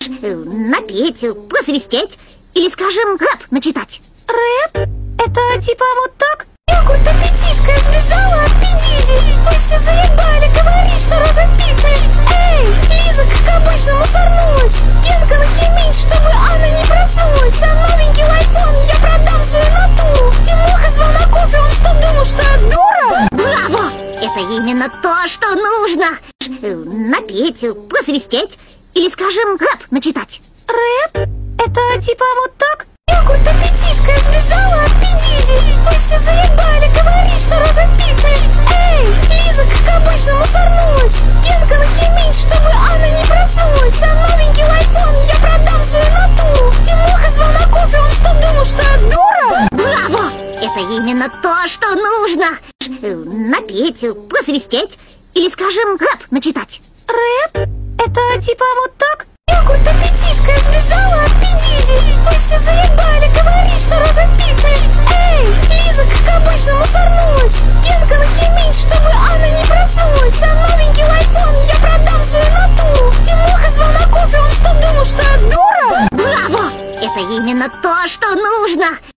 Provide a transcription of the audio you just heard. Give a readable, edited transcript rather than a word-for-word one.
Напеть, посвистеть или, скажем, рэп начитать. Рэп? Это типа вот так? Какой-то пятишка сбежала от Педиди. Вы все заебали говорить, что разопихли. Эй, Лиза, как обычно, мусорнулась. Генка нахимить, чтобы она не проснулась. А новенький айфон я продам свою натуру. Тимоха звал на кофе, он что, думал, что я дура? Браво! Это именно то, что нужно. Напеть, посвистеть или, скажем, рэп начитать. Рэп? Это типа вот так? Какой-то пятишка сбежала от Педиди. Вы все заебали говорить, что разопихли. Эй, Лиза, как обычно, мусорнулась. Генка нахимить, чтобы она не проснулась. А новенький айфон я продам свою натуру. Тимоха звал на кофе, он что, думал, что я дура? Браво! Это именно то, что нужно. Напеть, посвистеть или, скажем, рэп начитать. Рэп? Это типа вот так? Какой-то пятишка сбежала от Педиди. Вы все заебали говорить, что разопихли. Эй, Лиза, как обычно, мусорнулась. Генка нахимить, чтобы она не проснулась. А новенький айфон я продам свою натуру. Тимоха звал на кофе, он что, думал, что я дура? Браво! Это именно то, что нужно.